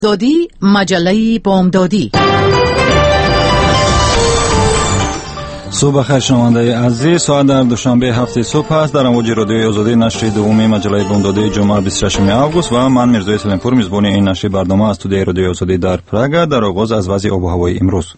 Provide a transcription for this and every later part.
دادی مجله بامدادی. صبح بخیر شنونده عزیز، ساعت در دوشنبه 7 صبح است. در امواج رادیوی آزادی نشر دوم مجله بامدادی جمعه 26 آگوست و من میرزا سلیمپور میزبان این نشر برنامه از استودیوی رادیوی آزادی در پراگ. در آغاز از وضع آب و هوای امروز.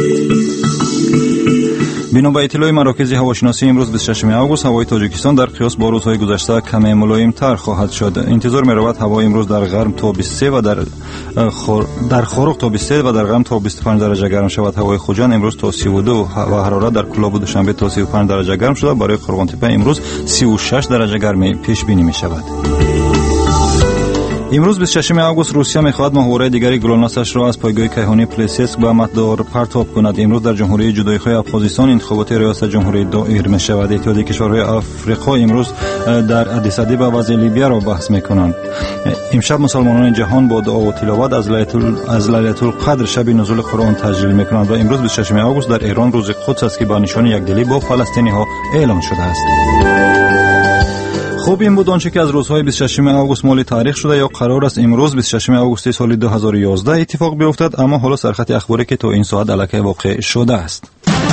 بنا به اطلاع مراکز هواشناسی امروز 26 آگوست هوای تاجیکستان در قیاس با روزهای گذشته کمی ملایم‌تر خواهد شد. انتظار می‌رود هوا امروز در غرب تا 23 و در خورق تا 23 و در غرب تا 25 درجه گرم شود. هوای خوجند امروز تا 32 و حرارت در کلاب دوشنبه تا 35 درجه گرم شده. برای قرغانتپه امروز 36 درجه گرمی پیش بینی می‌شود. امروز 26 آگوست روسیه می‌خواهد محور دیگری گلوله‌اش را از پایگاه کیهانی پلیسیسک به مدار پرتاب کند. امروز در جمهوری جدایی‌خواه افغانستان انتخابات ریاست جمهوری دایر می‌شود. اتحادیه کشورهای آفریقا امروز در آدیس آبابا وضع لیبیا را بحث می‌کنند. امشب مسلمانان جهان با دعا و تلاوت از لیلة القدر شب نزول قرآن تجلیل می‌کنند و امروز 26 آگوست در ایران روز قدس است که با نشان یکدلی با فلسطینی‌ها اعلام شده است. خوب این بود آنچه که از روزهای 26 آگوست مال تاریخ شده یا قرار است امروز 26 آگوست سال 2011 اتفاق بیفتد، اما حالا سرخط اخباری که تا این ساعت الکی واقع شده است.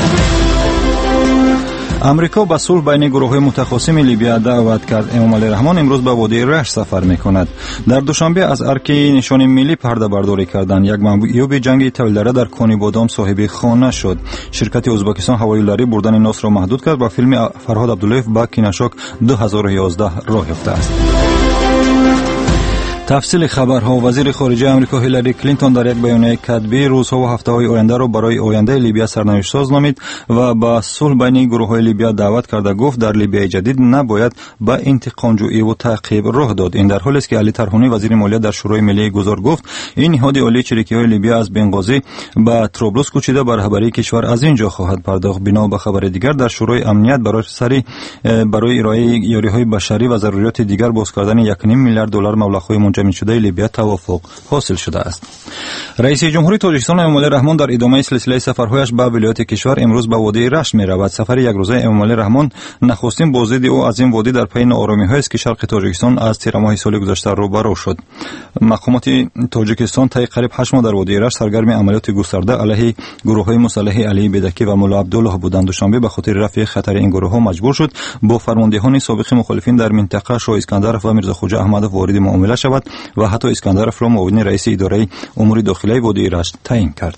امریکا به صلح بین گروه‌های متخاصم لیبیا دعوت کرد. امام علی رحمان امروز به وادی رشت سفر می‌کند. در دوشنبه از ارک نشان ملی پرده برداری کردند. یک محبوب جنگی طویل‌دره در کانی بادام صاحب خانه شد. شرکت ازبکستان هوایی بردن ناس را محدود کرد و فیلم فرهاد عبداللهیف با کیناشک 2011 راه یافته است. تفصیل خبرها. وزیر خارجه آمریکا هیلاری کلینتون در یک بیانیه کتبی روزها و هفته‌های آینده را برای آینده لیبیا سرنوشت ساز نامید و به صلح بین گروه‌های لیبیا دعوت کرده. گفت در لیبیا جدید نباید به انتقام‌جویی و تعقیب راه داد. این در حالی است که علی طرحانی وزیر مالیه در شورای ملی گذار گفت این نهاد عالی چریکی‌های لیبیا از بنغازی به طرابلس کوچیده به رهبری کشور از اینجا خواهد پرداخت. بنا به خبر دیگر در شورای امنیت برای ارائه یاری‌های بشری و ضروریات دیگر باز کردن 1.5 میلیارد دلار مبلغ‌های شده لیبیا توافق حاصل شده است. رئیس جمهوری تاجیکستان امام علی رحمان در ادامه سلسله سفرهایش به ولایت کشور امروز به وادی رشت می‌رود. سفر یک روزه امام علی رحمان نخستین بازدید او از این وادی در پی ناآرامی‌هایی است که شرق تاجیکستان از تیر ماه سال گذشته روبرو شد. مقامات تاجیکستان طی قریب 8 ماه در وادی رشت سرگرم عملیات گسترده علیه گروه‌های مسلح علی بدکی و مولا عبدالله بودند. دوشنبه به خاطر رفع خطر این گروه‌ها مجبور شد با فرماندهان سابق مخالفین در منطقه شاه اسکندرف و میرزا خوجا احمدov وارد معامله شود و حتی اسکندرف را معاون رئیس اداره امور داخلی وادی رشت تعیین کرد.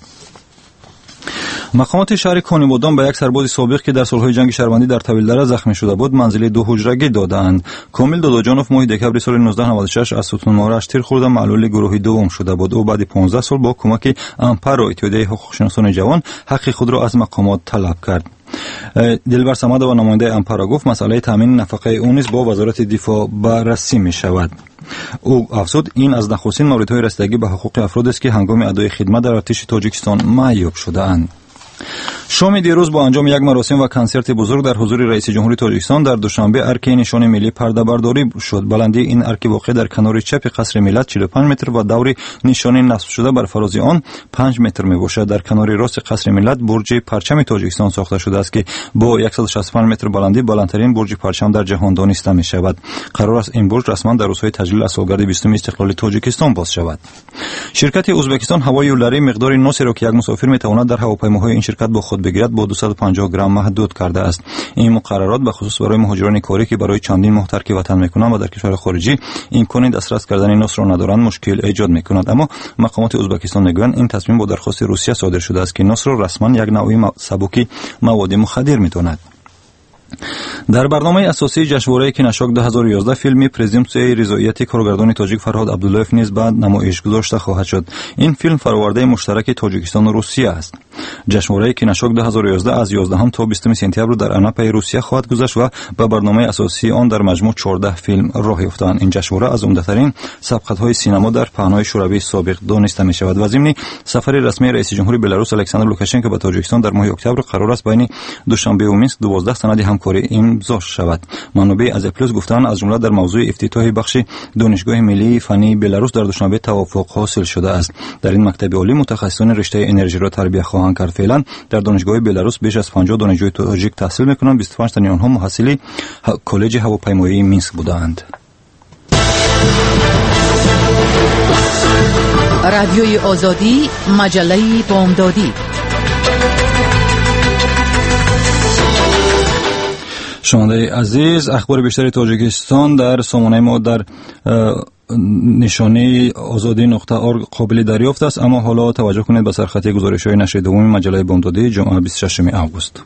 مقامات شهر کانیبادان به یک سرباز سابق که در سالهای جنگ شهروندی در طویل‌دره زخمی شده بود منزل 2 حجرگی دادند. کامل داداجانوف ماه دکبر سال 1996 از ستون مارش تیر خورده معلول گروه دوم شده بود. او بعد 15 سال با کمک امپارو اتحادیه حقوق‌شناسان جوان حق خود را از مقامات طلب کرد. دلبر صمد و نماینده امپارو گفت مسئله تامین نفقه او نیز با وزارت دفاع بررسی می شود. او افزود این از نخستین موردهای رسیدگی به حقوق افراد است که هنگام ادای خدمت در ارتش تاجیکستان معیوب شده اند. شام دیروز با انجام یک مراسم و کنسرت بزرگ در حضور رئیس جمهوری تاجیکستان در دوشنبه ارک نشان ملی پرده برداری شد. بلندی این ارک واقع در کنار چپ قصر ملت 45 متر و دور نشان نصب شده بر فراز آن 5 متر میباشد. در کنار راست قصر ملت برج پرچم تاجیکستان ساخته شده است که با 165 متر بلندی بلندترین برج پرچم در جهان دانسته می شود. قرار است این برج رسما در روزهای تجلیل از سالگرد 20 استقلال تاجیکستان باز شود. شرکت ازبکستان هوایی یولری مقدار نوسی را که یک مسافر میتواند در هواپیماهای این شرکت با خود بگیرد با 250 گرم محدود کرده است. این مقررات به خصوص برای مهاجران کاری که برای چندین ماه ترک وطن میکنند و در کشور خارجی امکان دسترس کردن نوس را ندارند مشکل ایجاد میکند. اما مقامات ازبکستان میگویند این تصمیم با درخواست روسیه صادر شده است که نوس را رسما یک نوع سبکی مواد مخدر میداند. در برنامه اساسی جشنواره کیناشک 2011 فیلم پرزیمپسیون رضایت کارگردان تاجیک فرهاد عبداللهیف نیز بعد نمایش گذاشته خواهد شد. این فیلم فراورده مشترک تاجیکستان و روسیه است. جشنواره کیناشک 2011 از 11 تا 20 سپتامبر در اناپای روسیه خواهد گذشت و به برنامه اساسی آن در مجموع 14 فیلم راه یافتند. این جشنواره از عمده‌ترین سبقت‌های سینما در پهنای شوروی سابق دانسته می‌شود. و ضمن سفر رسمی رئیس جمهوری بلاروس الکساندر لوکاشنکو به تاجیکستان در ماه اکتبر قرار است بین دوشنبه و مینسک 12 سند همکاری امضا شود. منابع از اپلوس گفتند از جمله در موضوع افتتاح بخش دانشگاه ملی فنی بلاروس در دوشنبه توافق حاصل شده است. در این مکتب عالی متخصصان رشته انرژی را تربیت خواهند کرد. فعلا در دانشگاه بلاروس بیش از 50 دانشجوی تاجیک تحصیل می‌کنند. 25 تن آنها محصل کالج هواپیمایی مینسک بودند. رادیوی آزادی، مجله بامدادی. شنونده عزیز، اخبار بیشتری تاجیکستان در سامانه ما در نشانه azadi.org قابل دریافت است، اما حالا توجه کنید به سرخطی گزارش‌های نشر دوم مجله بامدادی جمعه 26 اوگوست.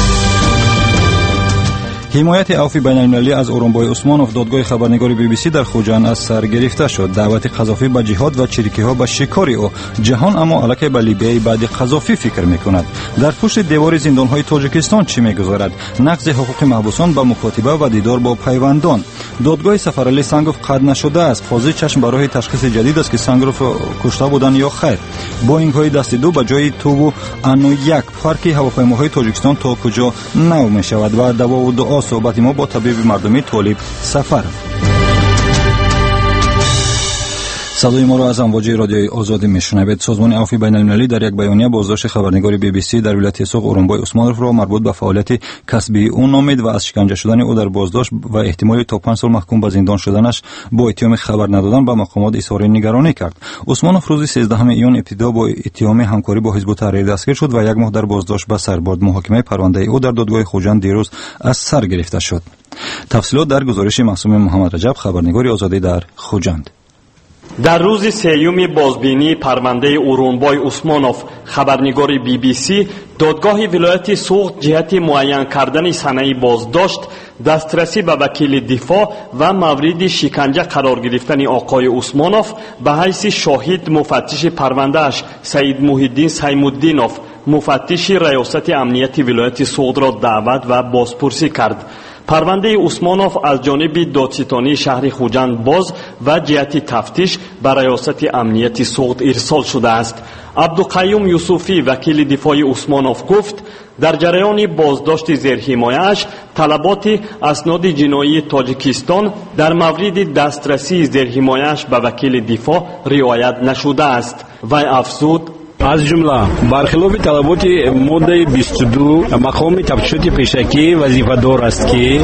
حمایت عفو بین‌المللی از اورونبای عثمانوف، دادگاه خبرنگار BBC در خوجند از سر گرفته شد. دعوت قذافی به جهاد و چریکی‌ها به شکار او. جهان اما علیه به لیبی بعد قذافی فکر می‌کند. در پشت دیوار زندان‌های تاجیکستان چی می‌گذرد؟ نقض حقوق محبوسان با مکاتبه و دیدار با پیوندان. دادگاه سفرعلی سنگروف قطع نشده است. قاضی چشم برای تشخیص جدید است که سنگروف کشته بودن یا خیر. بوئینگ‌های دست دو به جای تو و انو یک. فرق هواپیماهای تاجیکستان تا کجا نو می‌شود و دعوا و دعا صحبت ما با طبیب مردمی طالب سفر. صدای ما را از امواج رادیوی آزادی میشنوید. سازمان عفو بین‌المللی در یک بیانیه بازداشت خبرنگار BBC در ولایت سوق اورونبای عثمانوف را مربوط به فعالیت کسبی او نامید و از شکنجه شدن او در بازداشت و احتمال تا 5 سال محکوم به زندان شدنش با اتهام خبر ندادن به مقامات اظهار نگرانی کرد. عثمانوف روز 13 ایون ابتدا با اتهام همکاری با حزب التحریر دستگیر شد و یک ماه در بازداشت به سر برد. محاکمه پرونده او در دادگاه خوجند دیروز از سر گرفته شد. تفصیلات در گزارش معصوم محمد رجب، خبرنگار آزادی در خوجند. در روز سیوم بازبینی پرونده اورونبای عثمانوف، خبرنگار BBC، دادگاه ولایت سوغد جهت معین کردن سنه بازداشت، دسترسی به وکیل دفاع و مورد شکنجه قرار گرفتن آقای عثمانوف به حیث شاهد مفتش پروندهش سید محی‌الدین سیم‌الدینوف، مفتش ریاست امنیت ولایت سوغد را دعوت و بازپرسی کرد. پرونده عثمانوف از جانب دادستانی شهر خوجند باز و جهت تفتیش به ریاست امنیت سوغد ارسال شده است. عبدالقیوم یوسفی، وکیل دفاع عثمانوف، گفت در جریان بازداشت زیر حمایه‌اش طلبات اسناد جنایی تاجیکستان در مورد دسترسی زیر حمایه‌اش به وکیل دفاع رعایت نشده است. وی افزود: از جمله برخلاف طلبات ماده 22 مقام تفتیشات پیشکی وظیفه‌دار است که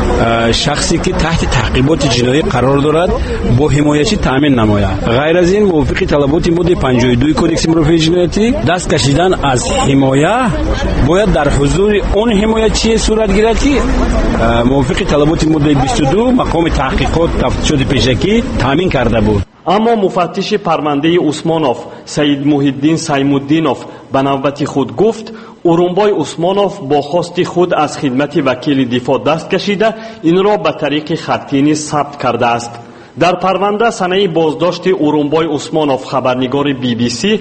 شخصی که تحت تعقیبات جنایی قرار دارد با حمایتچی تامین نماید. غیر از این موافق طلبات ماده 52 کدکس مرافع جنایتی دست کشیدن از حمایه باید در حضور اون حمایتچی صورت گیرد که موافق طلبات ماده 22 مقام تحقیقات تفتیشات پیشکی تامین کرده بود. اما مفتش پرونده عثمانوف سید محی‌الدین سیم‌الدینوف به نوبت خود گفت اورونبای عثمانوف با خواست خود از خدمت وکیل دفاع دست کشیده این را به طریق خطی ثبت کرده است. در پرونده سنه بازداشت اورونبای عثمانوف، خبرنگار BBC،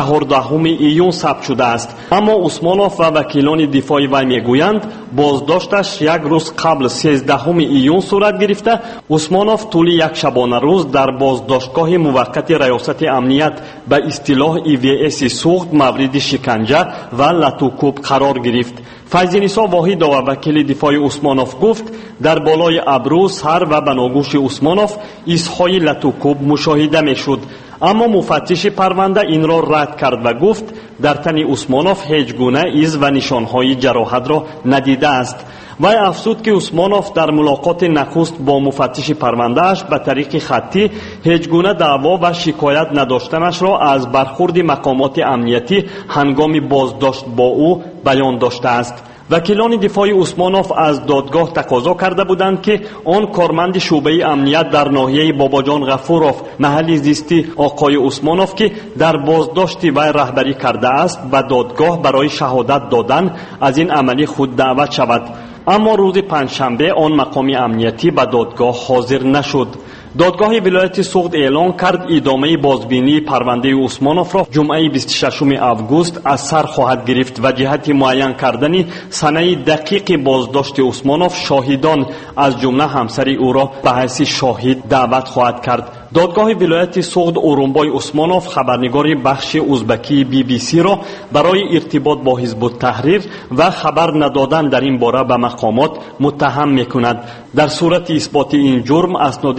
14 ایون ثبت شده است. اما عثمانوف و وکیلان دفاع وی میگویند بازداشتش یک روز قبل 13 ایون صورت گرفته. عثمانوف طول یک شبانه روز در بازداشتگاه موقت ریاست امنیت به اصطلاح EVS سوغد مورد شکنجه و لطوکوب قرار گرفت. فیض‌نسا واحدова وکیل دفاع عثمانوف گفت در بالای ابرو، سر و بناگوش عثمانوف ایزهای لطوکوب مشاهده میشد. اما مفتش پرونده این را رد کرد و گفت در تن عثمانوف هیچ گونه ایز و نشانهای جراحت را ندیده است. وی افزود که عثمانوف در ملاقات نخست با مفتش پروندهش به طریق خطی هیچ گونه دعوا و شکایت نداشتنش را از برخورد مقامات امنیتی هنگام بازداشت با او بیان داشته است. وکیلان دفاع عثمانوف از دادگاه تقاضا کرده بودند که آن کارمند شعبه امنیت در ناحیه باباجان غفوروف محل زیستی آقای عثمانوف که در بازداشت وی رهبری کرده است به دادگاه برای شهادت دادن از این عملی خود دعوت شود. اما روز پنجشنبه آن مقام امنیتی به دادگاه حاضر نشد. دادگاه ولایت سوغد اعلان کرد ادامه بازبینی پرونده عثمانوف را جمعه 26 اوگوست از سر خواهد گرفت و جهت معین کردن سنه دقیق بازداشت عثمانوف شاهدان از جمله همسر او را به حیث شاهد دعوت خواهد کرد. دادگاه ولایت سوغد اورونبای عثمانوف، خبرنگار بخش ازبکی BBC، را برای ارتباط با حزب التحریر و خبر ندادن در این باره به مقامات متهم می‌کند. در صورت اثبات این جرم اسناد جنایی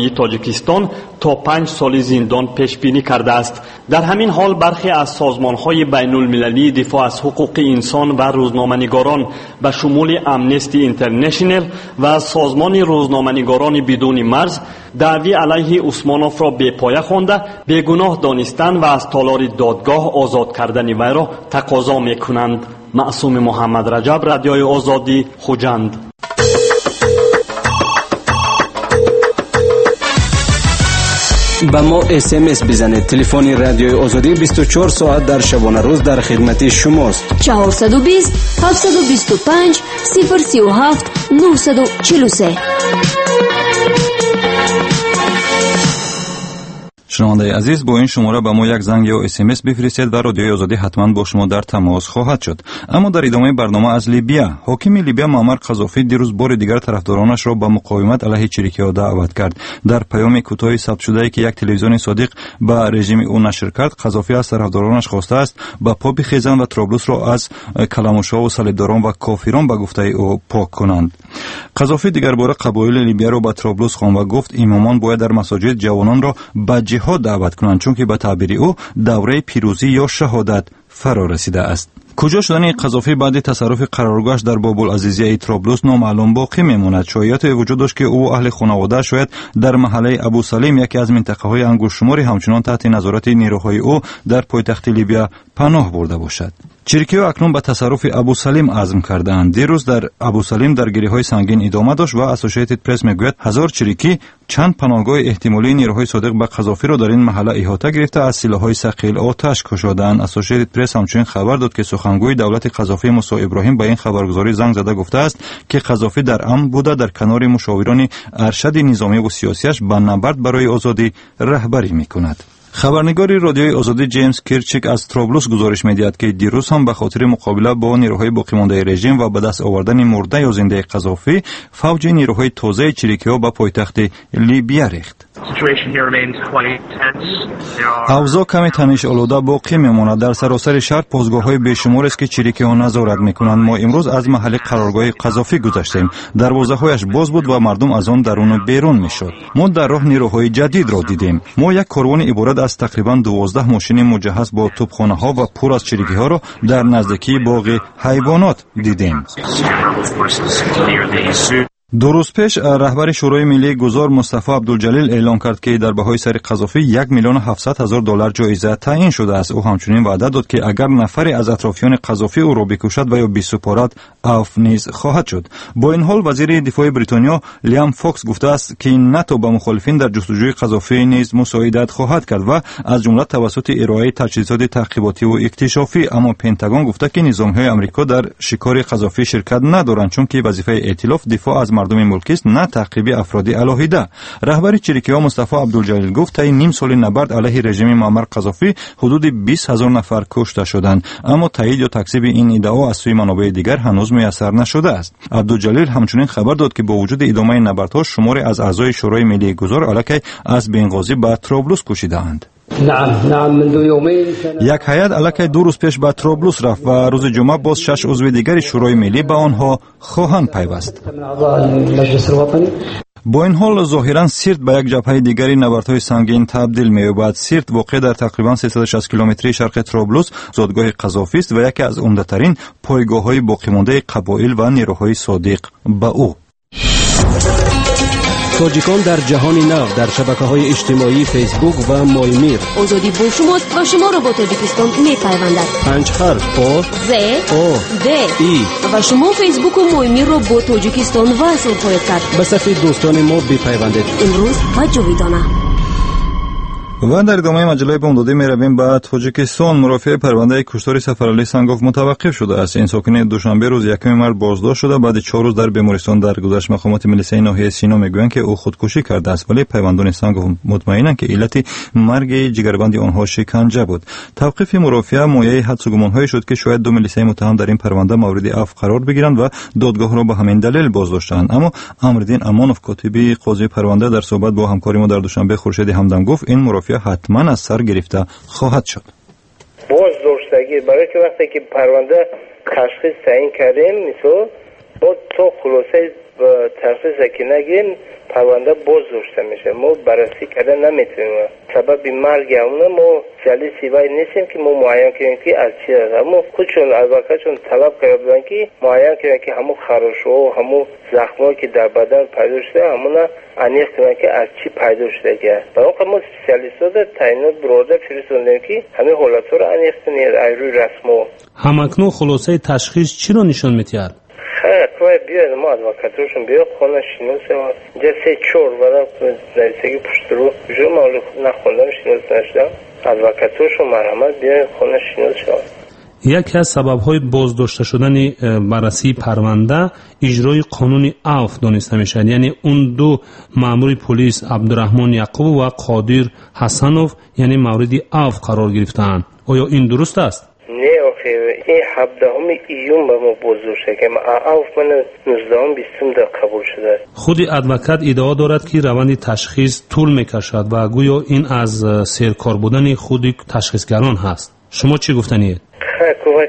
اجتماعی تاجیکستان تا 5 سال زندان پیش بینی کرده است. در همین حال برخی از سازمان‌های بین‌المللی دفاع از حقوق انسان و روزنامه‌نگاران به شمول امنستی اینترنشنال و سازمان روزنامه‌نگاران بدون مرز دعوی علیه عثمانوف را بی‌پایه خوانده بیگناه دانستند و از تالار دادگاه آزاد کردن وی را تقاضا می‌کنند. معصوم محمد رجب، رادیوی آزادی، خوجند. با ما SMS بزنید. تلفن رادیوی آزادی 24 ساعت در شبانه روز در خدمت شماست. 420 725 037 943. شنونده عزیز، با این شماره به ما یک زنگ یا SMS بفرستید و رادیوی آزادی حتما با شما در تماس خواهد شد. اما در ادامه برنامه از لیبیا، حاکم لیبیا معمر قذافی دیروز بار دیگر طرفدارانش را به مقاومت علیه چریکی‌ها دعوت کرد. در پیام کوتاهی ثبت شده که یک تلویزیون صادق به رژیم او نشر کرد، قذافی از طرفدارانش خواسته است با پا بخیزند و طرابلس را از کلمش‌ها و صلیبداران و کافران به گفته او پاک کنند. قذافی دیگر بار قبایل لیبیا را به طرابلس خواند و گفت امامان باید در مساجد جوانان را به جهاد دعوت کنند، چون که به تعبیر او دوره پیروزی یا شهادت فرا رسیده است. کجا شدن قذافی بعد تصرف قرارگاهش در باب‌العزیزیه طرابلس نامعلوم باقی میماند. شایعات وجود داشت که او و اهل خانواده شاید در محله ابو سلیم، یکی از منطقه‌های انگشت‌شماری، همچنان تحت نظارت نیروهای او در پایتخت لیبیا پناه برده باشد. چریکی‌ها اکنون به تصرف ابو سلیم عزم کردند. دیروز در ابو سلیم درگیری‌های سنگین ادامه داشت و اسوسییتد پرس میگوید 1000 چریکی چند پناهگاه احتمالی نیروهای صادق به قذافی را در این محله احاطه گرفته از سلاح‌های ثقیل آتش کشیدند. اسوسییتد پرس همچنین خبر داد که سخنگوی دولت قذافی موسی ابراهیم به این خبرگزاری زنگ زده گفته است که قذافی در امن بوده در کنار مشاوران ارشد نظامی و سیاسیش به نبرد برای آزادی رهبری می‌کند. خبرنگار رادیوی آزادی جیمز کیرچیک از طرابلس گزارش می‌دهد که دیروز هم به خاطر مقابله با نیروهای باقی مانده رژیم و به دست آوردن مرده یا زنده قذافی، فوج نیروهای تازه چریکی‌ها به پایتخت لیبیا ریخت. اوضاع کمی تنش آلوده باقی میماند. در سراسر شهر پاسگاه‌های بیشمار است که چریکی‌ها نظارت می‌کنند. ما امروز از محل قرارگاه قذافی گذشتیم. دروازه‌هایش باز بود و مردم از آن درون و بیرون می‌شد. ما در راه نیروهای جدید را دیدیم. ما یک کاروان عبارت از تقریباً 12 ماشین مجهز با توپخانه‌ها و پر از چریکی‌ها را در نزدیکی باغ حیوانات دیدیم. دو روز پیش رهبر شورای ملی گذار مصطفی عبدالجلیل اعلام کرد که در بهای سر قذافی 1,700,000 دلار جایزه تعیین شده است. او همچنین وعده داد که اگر نفری از اطرافیان قذافی او را بکشد و یا بسپارد عفو نیز خواهد شد. با این حال وزیر دفاع بریتانیا لیام فوکس گفته است که ناتو به مخالفین در جستجوی قذافی نیز مساعدت خواهد کرد و از جمله توسط ارائه تجهیزات تعقیباتی و اکتشافی. اما پنتاگون گفته که نظام‌های آمریکا در شکار قذافی شرکت ندارند، چون که وظیفه ائتلاف دفاع از مردم ملکی است، نه تعقیب افراد علاهیده. رهبر چریکی‌ها مصطفی عبدالجلیل گفت تا نیم سال نبرد علیه رژیم معمر قذافی حدود 20,000 نفر کشته شدند، اما تایید یا تکذیب این ادعا از سوی منابع دیگر هنوز میسر نشده است. عبدالجلیل همچنین خبر داد که با وجود ادامه نبردها شماری از اعضای شورای ملی گذار علیه از بنغازی به طرابلس کوشیدند. یک هیئت علیه 2 روز پیش به طرابلس رفت و روز جمعه باز 6 عضو دیگر شورای ملی به آنها خواهند پیوست. با این حال ظاهرا سیرت به یک جبهه دیگری نبردهای سنگین تبدیل می‌یابد. سیرت واقع در تقریبا 360 کیلومتری شرق طرابلس زادگاه قذافی است و یکی از عمده‌ترین پایگاه‌های باقی مانده قبایل و نیروهای صادق به او. تاجیکان در جهان نو در شبکه‌های اجتماعی فیسبوک و مایمیر. آزادی با شماست و شما را با تاجیکستان می‌پیوندد. 5 حرف او ز او د ای و شما فیسبوک و مایمیر را با تاجیکستان وصل خواهید کرد. به صفحه دوستان ما بپیوندید. امروز و جاویدانه. و در ادامه مجله بامدادی می رویم به تاجیکستان. مرافع پرونده کشتار سفرعلی سنگاف متوقف شده است. این ساکن دوشنبه روز 1 مارس بازداشت شده، بعد 4 روز در بیمارستان درگذشت. مقامات ملیسه ناحیه سینا میگویند که او خودکشی کرده است، ولی پیوندان سنگاف مطمئنند که علت مرگ جگربند آنها شکنجه بود. توقیف مرافع مایه حدس و گمان‌هایی شد که شاید 2 ملیسه متهم در این پرونده مورد عفو قرار بگیرند و دادگاه را به همین دلیل بازداشتند. اما امرالدین امانوف کاتب قاضی پرونده در صحبت با همکار ما در دوشنبه خورشید همدم گفت این مرافع حتما از سر گرفته خواهد شد. بازداشتگی برای که وقتی که پرونده تشخیص تعیین کردیم مثلا با تو خلاصه تنفیذ که نگیم پرونده باز داشته میشه. ما بررسی کردن نمیتونیم. سبب مرگ اونه ما جلیسی وای نیستیم که ما معین کنیم که از چی است. اما خودشون ادوکاتشون طلب کردن که معین کنیم که همون خراش و همون زخمایی که در بدن پیدا شده همونا انیق کنن که از چی پیدا شده. برای اون ما اسپسیالیستا در تعیینات برده فرستادیم که همه حالت‌ها رو انیق کنید روی رسم. همکنون خلاصه تشخیص چی رو نشون می‌دهد؟ خیلی بیاد ما ادوکاتشون بیاد خونه شناسه و اینجا 3-4 وقت نزدیکی پشت رو جو معلوم نخوندم شناس نشدم ادوکاتشون مرحمت بیاد خونه شناس شد. یکی از سبب‌های بازداشته شدن بررسی پرونده اجرای قانون عفو دانسته میشد. یعنی اون دو مأمور پلیس عبدالرحمن یعقوب و قادر حسنوف یعنی مورد عفو قرار گرفتند. آیا این درست است؟ نه آخه این 17 ایون به ما بازداشته که عفو من 19-20 در قبول شده. خود ادوکات ادعا دارد که روند تشخیص طول میکشد و گویا این از سرکار بودن خود تشخیصگران هست. شما چی گفتنید؟ کوی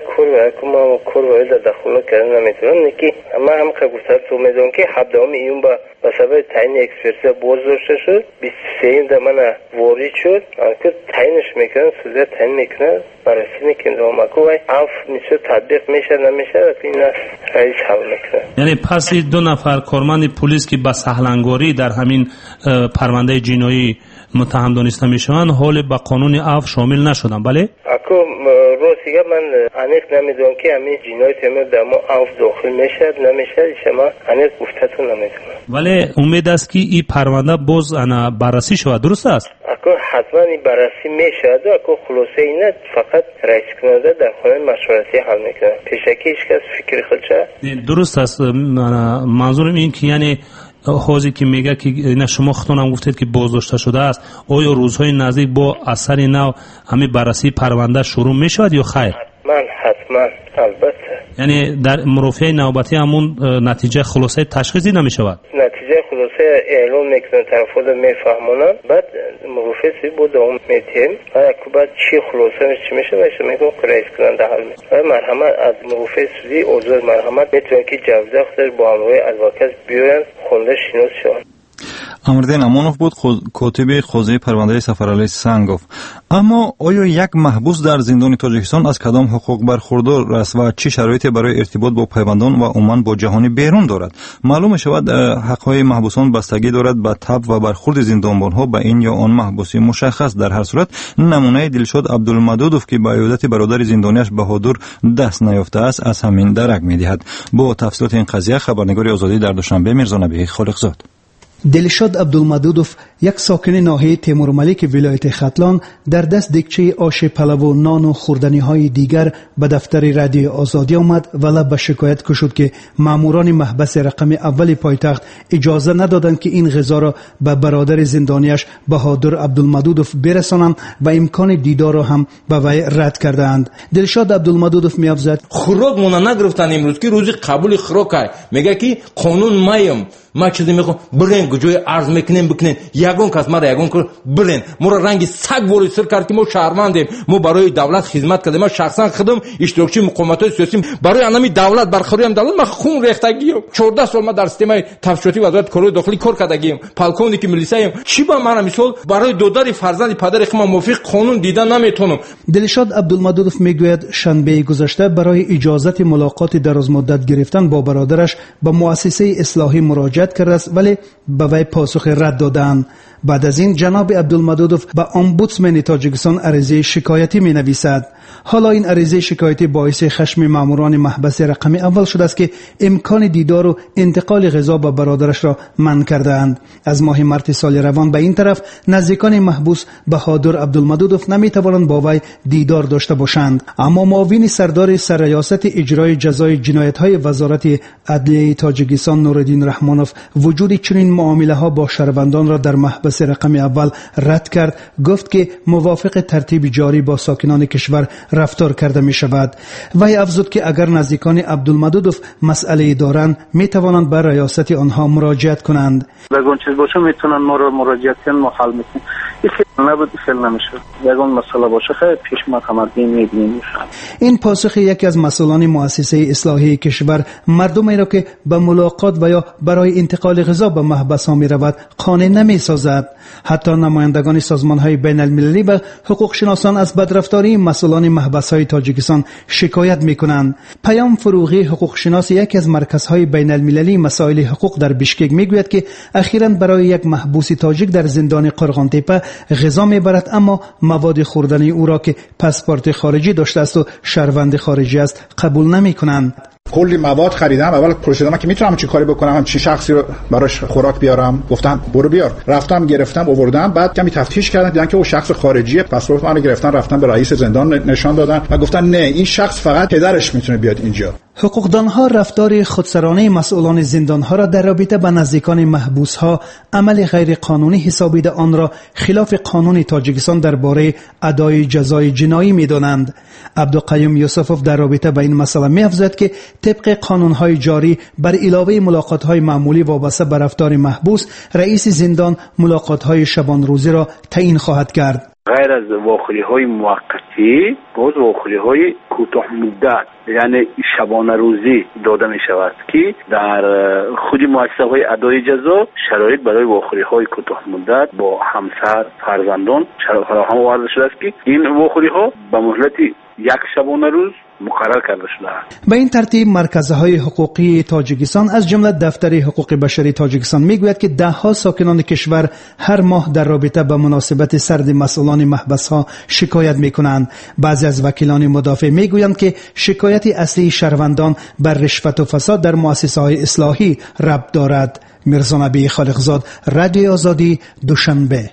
ما کورو در داخل کردن نمیتونم نکی اما هم که گفتم تو میدونم که 17 ایون با سبب تعیین اکسپرتیز بازداشته شد 23 در من وارد شد که تعیینش میکنن سوزه تعیین میکنن بررسی میکنن اما کوی عفو میشه تطبیق میشه نمیشه این رئیس حل میکنه. یعنی پس دو نفر کارمند پلیس که با سهلنگاری در همین پرونده جنایی متهم دانسته میشوند حال به قانون عفو شامل نشدن. بله اكو روسیه من انیق نمیدونم که همین جنایت همه در ما عفو داخل میشد نمیشد شما انیق گفتتون نمیدونم. ولی امید است که این پرونده باز انا بررسی شود. درست است؟ اكو حتما این بررسی میشد و اكو خلاصه اینه فقط رئیس کننده در خانه مشورتی حل میکنه. پیشکی هیچ کس فکر خودشه. درست است. منظورم این که یعنی حاضی که میگه که نه شما خودتون گفتید که بازداشته شده است آیا روزهای نزدیک با اثر نو همین بررسی پرونده شروع میشود یا خیر؟ حتما البته. یعنی در مرافعه نوبتی همون نتیجه خلاصه تشخیصی نمیشود؟ نتیجه خلاصه اعلام میکنن طرفا میفهمونن بعد مرافعه بود اون میتیم و بعد چی خلاصه چی میشه و میگم رئیس کننده حل میکنه. مرحمت از مرافعه سودی اوضاع مرحمت میتونن که جوزه خودش با همراه ادوکات بیارن خونده شناس شون. امردین امانوف بود کاتب حوزه پرونده سفرعلی سنگوف. اما آیا یک محبوس در زندان تاجیکستان از کدام حقوق برخوردار است و چه شرایطی برای ارتباط با پیوندان و عموما با جهان بیرون دارد؟ معلوم شود حقهای محبوسان بستگی دارد به طبع و برخورد زندانبانها به این یا آن محبوسی مشخص. در هر صورت نمونه دلشاد عبدالمدودوف که به عیادت برادر زندانیش بهادر دست نیافته است از همین درک می‌دهد. با تفصیلات این قضیه خبرنگار آزادی در دوشنبه میرزا نبی خالقزاد. دلشاد عبدالمدودوف یک ساکن ناحیه تیمورملک ولایت ختلان در دست دکچه آش پلو و نان و خوردنی های دیگر به دفتر رادیو آزادی آمد و لب به شکایت کشید که ماموران محبس رقم اول پایتخت اجازه ندادند که این غذا را به برادر زندانیش بهادر عبدالمدودوف برسانند و امکان دیدار را هم به وی رد کردند. دلشاد عبدالمدودوف می‌افزاید خوراک مون نگرفتن امروز که روزی قبول خوراک میگه که قانون مایم ما چیزی میگم برین گوجوی عرض میکنیم بکنین یگون کس ما یگون کر برین ما رنگ سگ وری سر کرد که ما شهروندیم ما برای دولت خدمت کردیم. ما شخصا خودم اشتراکچی مقاومت‌های سیاسی برای انمی دولت برخوریم دولت ما خون ریختگی 14 سال ما در سیستم تفتیشاتی وزارت کار داخلی کار کردیم پالکونیک ملیسایم چی با من مثال برای دودار فرزند پدر خودم موافق قانون دیدن نمیتونم. دلشاد عبدالمدودوف میگوید شنبه گذشته برای اجازه ملاقات درازمدت گرفتن با برادرش به مؤسسه اصلاحی مراجعه کرده است ولی به وی پاسخ رد دادند. بعد از این جناب عبدالمدودوف به امبودسمن تاجیکستان عریضه شکایتی می نویسد. حالا این عریضه شکایتی باعث خشم ماموران محبس رقم اول شده است که امکان دیدار و انتقال غذا به برادرش را منع کردند. از ماه مارس سال روان به این طرف نزدیکان محبوس بهادر عبدالمدودوف نمی توانند با وی دیدار داشته باشند. اما معاون سردار سرریاست اجرای جزای جنایت‌های وزارت عدلیه تاجیکستان نورالدین رحمانوف وجود چنین معامله‌ها با شهروندان را در محبس رقم اول رد کرد. گفت که موافق ترتیب جاری با ساکنان کشور رفتار کرده می شود. وی افزود که اگر نزدیکان عبدالمدودوف مسئله دارند می توانند به ریاست آنها مراجعت کنند. اگر چیز باشه میتونن ما را مراجعت کنن، ما حل میکنیم. این خیلی نبود، خیلی نمیشه. اگر مسئله باشه خیلی پیش محکمه میبینیم. این پاسخ یکی از مسئولان مؤسسه اصلاحی کشور مردمی را که به ملاقات و یا برای انتقال غذا به محبس ها می رود قانع نمی سازد. حتی نمایندگان سازمان های بین المللی و حقوق شناسان از بدرفتاری مسئولان محبس های تاجیکستان شکایت می کنند. پیام فروغی حقوق شناس یکی از مرکزهای بین المللی مسائل حقوق در بیشکک می گوید که اخیراً برای یک محبوس تاجیک در زندان قرغانتپه غذا می برد، اما مواد خوردنی او را که پاسپورت خارجی داشته است و شهروند خارجی است قبول نمی کنند. کلی مواد خریدم. اول پرسیدم که میتونم چی کاری بکنم، چی شخصی رو براش خوراک بیارم. گفتم برو بیار. رفتم گرفتم آوردم. بعد کمی تفتیش کردن، دیدن که اون شخص خارجیه. پاسپورت منو گرفتن، رفتن به رئیس زندان نشان دادن و گفتن نه، این شخص فقط پدرش میتونه بیاد اینجا. حقوقدانها رفتار خودسرانه مسئولان زندانها را در رابطه با نزدیکان محبوسها عمل غیر قانونی حسابیده آن را خلاف قانون تاجیکستان درباره ادای جزای جنایی می‌دانند. عبدالقیوم یوسفوف در رابطه با این مسئله می‌افزاید که طبق قانون‌های جاری بر علاوه ملاقات‌های معمولی وابسته به رفتار محبوس، رئیس زندان ملاقات‌های شبان روزی را تعیین خواهد کرد. غیر از واخوری‌های موقتی، باز واخوری‌های کوتاه مدت یعنی شبانه روزی داده می شود که در خود مؤسسه‌های ادای جزا شرایط برای واخوری‌های کوتاه مدت با همسر فرزندان فراهم آورده شده است که این واخوری‌ها به مهلت یک شبانه روز مقرر کرده شده. به این ترتیب مرکزهای حقوقی تاجیکستان از جمله دفتر حقوق بشری تاجیکستان میگوید که دهها ساکنان کشور هر ماه در رابطه با مناسبت سرد مسئولان محبس‌ها شکایت میکنند. بعضی از وکیلان مدافع میگویند که شکایت اصلی شهروندان بر رشوت و فساد در مؤسسه‌های اصلاحی ربط دارد. میرزا نبی خالقزاد، رادیو آزادی، دوشنبه.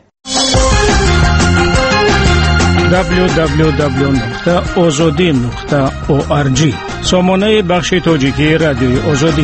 www.azadi.org سامانه بخش تاجیکی رادیوی آزادی.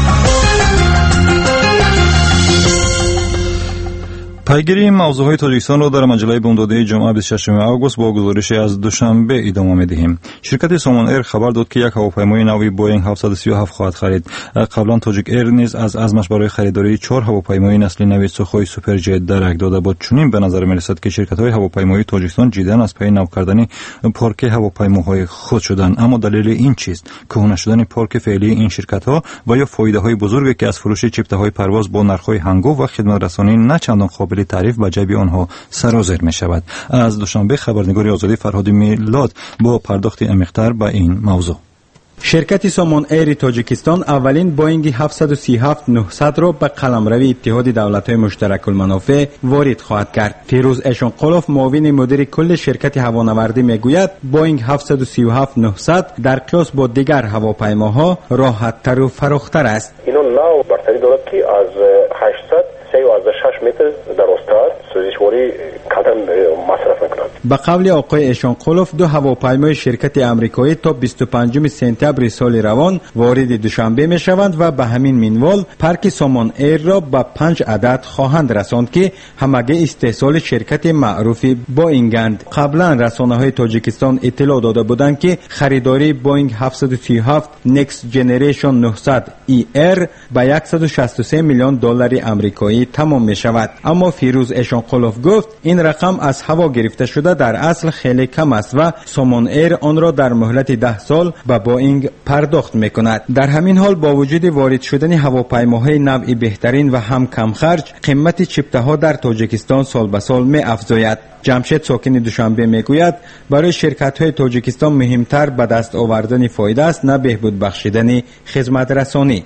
پیگیری موضوعهای تاجیکستان را در مجله بامدادی جمعه 26 آگوست با گزارشی از دوشنبه ادامه می‌دهیم. شرکت سامان ایر خبر داد که یک هواپیمای نوی بوئینگ 737 خواهد خرید. قبلا تاجیک ایر نیز از عزمش برای خریداری 4 هواپیمای نسل نوی سوخوی سوپر جت درک داده بود. چنین به نظر می‌رسد که شرکت‌های هواپیمایی تاجیکستان جدیداً از پی نو کردن پارک هواپیماهای خود شدند، اما دلیل این چیست؟ کهنه شدن پارک فعلی این شرکت‌ها و یا فایده‌های بزرگی که از فروش چپته‌های پرواز با نرخ‌های هنگفت و خدمت رسانی نه چندان قابل تعریف به جیب آنها سرازیر می شود. از دوشنبه خبرنگار آزادی فرهاد میلاد با پرداخت عمیق‌تر به این موضوع. شرکت سامان ایر تاجیکستان اولین بوئینگ 737-900 را به قلمرو اتحاد دولت‌های مشترک المنافع وارد خواهد کرد. فیروز اشونقولوف معاون مدیر کل شرکت هوانوردی میگوید بوئینگ 737-900 در قیاس با دیگر هواپیماها راحت‌تر و فراختر است. اینو نو برتری دارد که از 836 متر درازتر سوزشواری کمتر مصرف میکند. به قول آقای اشونقولوف دو هواپیمای شرکت امریکایی تا 25 سپتامبر سال روان وارد دوشنبه می شوند و به همین منوال پارک سامان ایر را به 5 عدد خواهند رساند که همگی استحصال شرکت معروف بوئینگند. قبلا رسانه‌های تاجیکستان اطلاع داده بودند که خریداری بوئینگ 737 نکست جنریشن 900 ER به 163 میلیون دلار آمریکایی تمام می شود. اما فیروز اشونقولوف گفت این رقم از هوا گرفته شده در اصل خیلی کم است و سامان ایر آن را در مهلت 10 سال به بوئینگ پرداخت می کند. در همین حال با وجود وارد شدن هواپیماهای نوع بهترین و هم کم خرج، قیمت چپته ها در تاجیکستان سال به سال می افزاید. جمشید ساکن دوشنبه میگوید برای شرکت های تاجیکستان مهمتر به دست آوردن فایده است نه بهبود بخشیدن خدمت رسانی.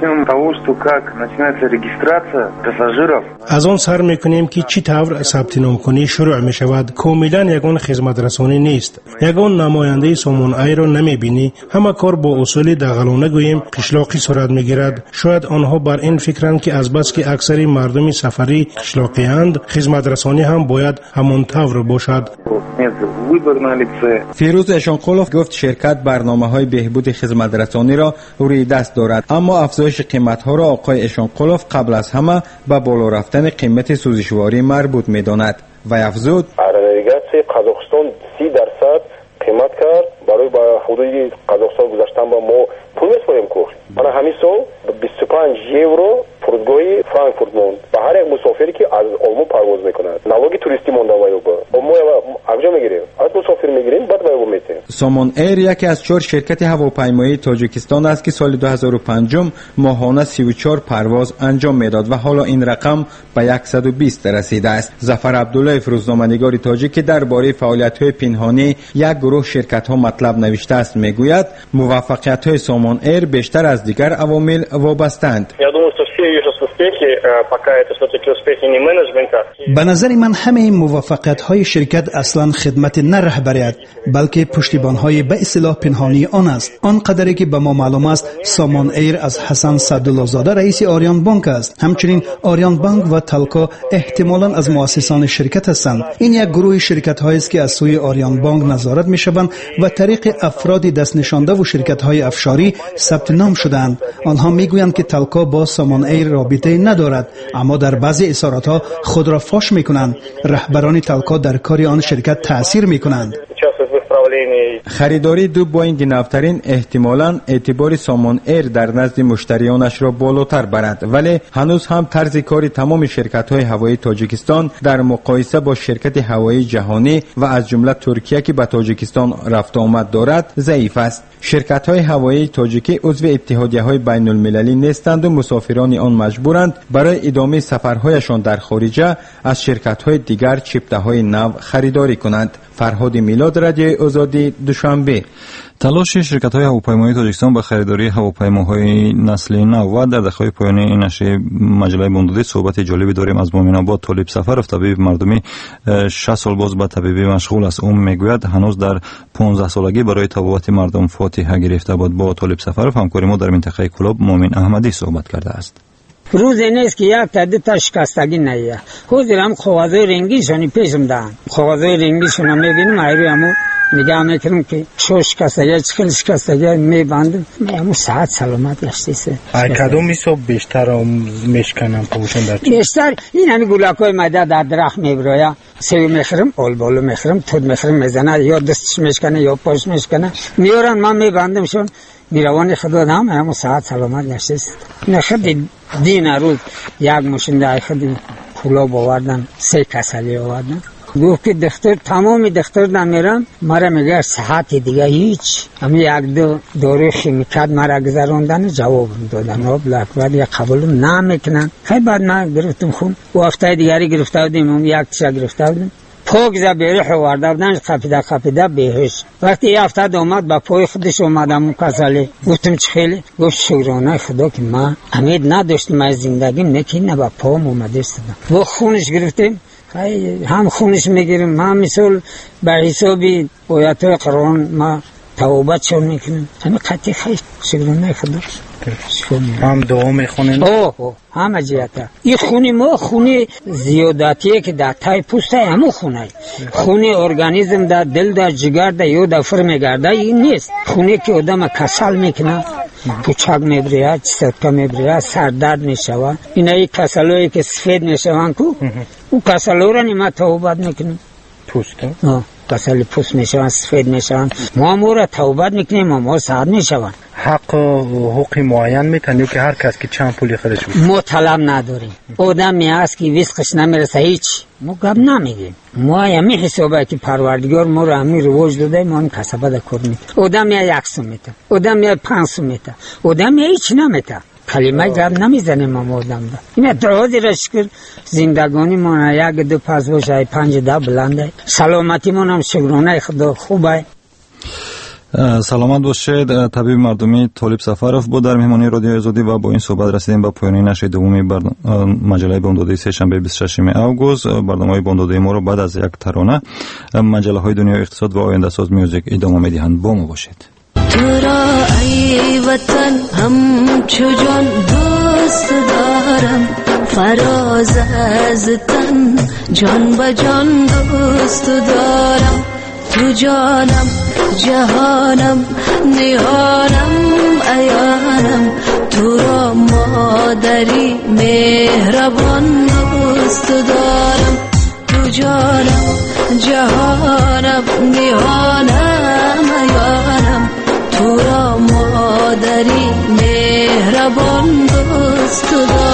از آن سر میکنیم که چی طور ثبت نام کنی شروع می شود. کاملا یگان خدمت رسانی نیست. یگان نماینده سامان ایر را نمیبینی. همه کار با اصول دغلانه گوییم قشلاقی صورت میگیرد. شاید آنها بر این فکرند که از بس که اکثر مردم سفری قشلاقی اند، خدمت رسانی هم باید همان طور باشد. فیروز اشونقولوف گفت شرکت برنامه‌های بهبود خدمت رسانی را روی دست دارد، اما افزایش قیمت‌ها را آقای اشونقولوف قبل از همه به بالا رفتن قیمت سوزشواری مربوط می‌داند و افزود قزاقستان 30% قیمت که سامان ایر یکی از 4 شرکت هواپیمایی تاجیکستان است که سال 2005 ماهانه 34 پرواز انجام میداد و حالا این رقم به 120 رسیده است. ظفر عبدالله، روزنامه‌نگار تاجیک که درباره فعالیت‌های پنهانی یک گروه شرکت‌ها مطلب نوشته است، میگوید موفقیت‌های سامان ایر بیشتر از دیگر عوامل وابسته‌اند. به نظر من همه این موفقیت های شرکت اصلا خدمت نه رهبریت بلکه پشتیبان به اصطلاح پنهانی آن است. آن قدری که به ما معلوم است سامان ایر از حسن سعدالله زاده رئیس آریان بانک است. همچنین آریان بانک و تلکا احتمالاً از مؤسسان شرکت هستند. این یک گروه شرکت هایی است که از سوی آریان بانک نظارت می شوند و طریق افراد دست نشانده و شرکت های افشاری ثبت نام شدند. آنها می گویند که تلکا با سامان ایر رابطه ندارد، اما در بعضی اظهارات ها خود را فاش می کنند. رهبران تلکا در کار آن شرکت تأثیر می کنند. خریداری دو بوینگ نوترین احتمالاً اعتبار سامان ایر در نزد مشتریانش را بالاتر برد، ولی هنوز هم طرز کار تمام شرکت‌های هوایی تاجیکستان در مقایسه با شرکت هوایی جهانی و از جمله ترکیه که به تاجیکستان رفت آمد دارد ضعیف است. شرکت‌های هوایی تاجیکی عضو اتحادیه‌های بین‌المللی نیستند و مسافران آن مجبورند برای ادامه سفرهایشان در خارجه از شرکت‌های دیگر چپته‌های نو خریداری کنند. فرهاد میلاد، رادیوی آزادی، دوشنبه. تلاش شرکت‌های هواپیمایی تاجیکستان به خریداری هواپیماهای نسل نو و در دقایق پایانی این نشریه مجله بندودی صحبت جالبی داریم از مؤمن آباد. طالب سفرов طبیب مردمی 6 سال باز به طبیبی مشغول است. اون میگوید هنوز در 15 سالگی برای طبابت مردم فاتحه گرفته بود. با طالب سفرов همکاری ما در منطقه کلاب مؤمن احمدی صحبت کرده است. روزی نیست که یک تا دو تا شکستگی نیه. حضورم کاغذهای رنگیشونی پیشم دارن. کاغذهای رنگیشون رو میبینم ایروی همون نگاه میکنم که شو شکستگی چکل شکستگی میبندم. همون ساعت سلامت گشتیسه. کدوم میسو بیشتر میشکنم پوشن در چون؟ بیشتر این همی گولاکای مده در درخت میبرایا. سیو میخرم، آلبالو میخرم، تود میخرم میزنه یا دستش میشکنه یا پاش میشکنه. میارن من میبندمشون. میروانی خدا دام همون ساعت سلامت نشست. نخدی دین روز یک ماشین در خدی پولا باوردن 3 کسلی آوردن. گفت که دختر تمام دختر دم میرم مرا میگه ساعت دیگه هیچ. اما یک دو دوره شیمیکات مرا گذراندن جواب دادن. ابلک بعد یک قبولم نمیکنن. خیلی بعد من گرفتم خون. و هفته دیگری گرفته بودیم یک تیشه گرفته بودیم. پاک زبیری حوارده بودن قپیده بهش. وقتی یه هفته اومد با پای خودش اومدم کسلی گفتم چه خیلی؟ گفت شکرانه خدا که من امید نداشتم از زندگیم نکنه با پاهم اومده استدم. با خونش گرفتیم هم خونش میگیریم هم مثال به حسابی بایدهای قرآن ما توبت شون میکنیم. همه قطعی خیلی شکرانه خدا. هم دعا میخونیم. همه جهته. این خونی ما خونی زیاداتیه که در تای پوسته همون خونه. خونی ارگانیزم در دل در جگر در یا در فر میگرده این نیست. خونی که آدم کسل میکنه پوچک میبریه، چسکه میبریه، سردرد میشوه. اینایی کسلایی که سفید میشون کو او کسلو را نیمه توبت میکنیم. پوسته؟ کسل پوست میشون، سفید میشون. ما را توبت میکنیم ما سعد میشون. حقوقی معین میتونی که هر کس که چند پولی خودش بده. ما طلب نداریم. آدمی هست که وسقش نمیرسه هیچ. ما گپ نمیگیم. ما همی حسابه که پروردگار ما را همی رواج داده ما هم کسبه در کار میتونیم. آدمی 100 میته. آدمی 500 میته. آدمی هیچ نمیته. کلمه گپ نمیزنیم ما آدم دا. این دعادی را شکر زندگانی ما یک دو پس باشه 5 10 بلنده. سلامتی ما هم شکرانه خدا خوبه. سلامت باشید. طبیب مردمی طالب سفرов بود در مهمانی رادیو آزادی و با این صحبت رسیدیم به پایان نشر دومی مجله بامدادی سه‌شنبه 26 اوگوست. برنامه بامدادی ما رو بعد از یک ترانه مجله های دنیا اقتصاد و آینده ساز میوزیک ادامه میدهند. با ما باشید. تو را ای وطن همچو جان دوست دارم، فراز از تن جان به جان دوست دارم. تو جانم جهانم نیانم ایانم، تو را مادری مهربان دوست دارم. تو جانم جهانم نیانم ایانم، تو را مادری مهربان دوست دارم.